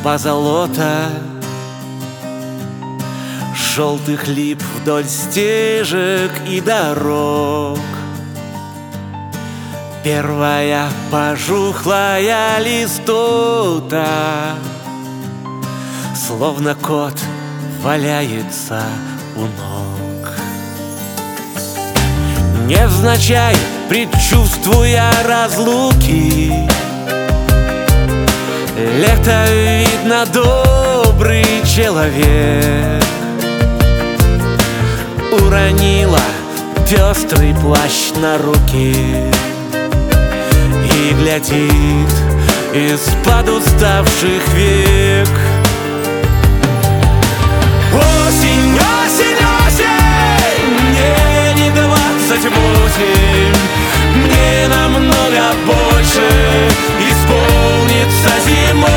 позолота желтых лип вдоль стежек и дорог. Первая пожухлая листота, словно кот, валяется у ног. Невзначай, предчувствуя разлуки, лето, видно, добрый человек уронила пестрый плащ на руки и глядит из-под уставших век. Осень, осень, осень, мне не 28, мне намного больше исполнится зимой.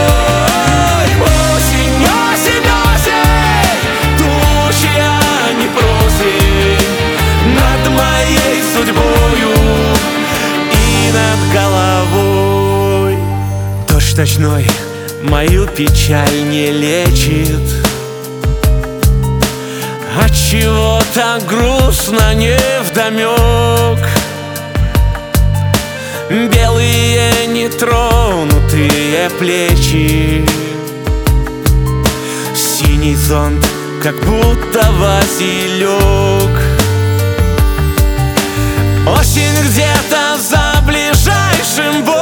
Осень, осень, осень, тучья не просит над моей судьбою и над головой. Дождь ночной мою печаль не лечит, отчего так грустно невдомек. Белые нетронутые плечи, синий зонт, как будто василек. Осень где-то за ближайшим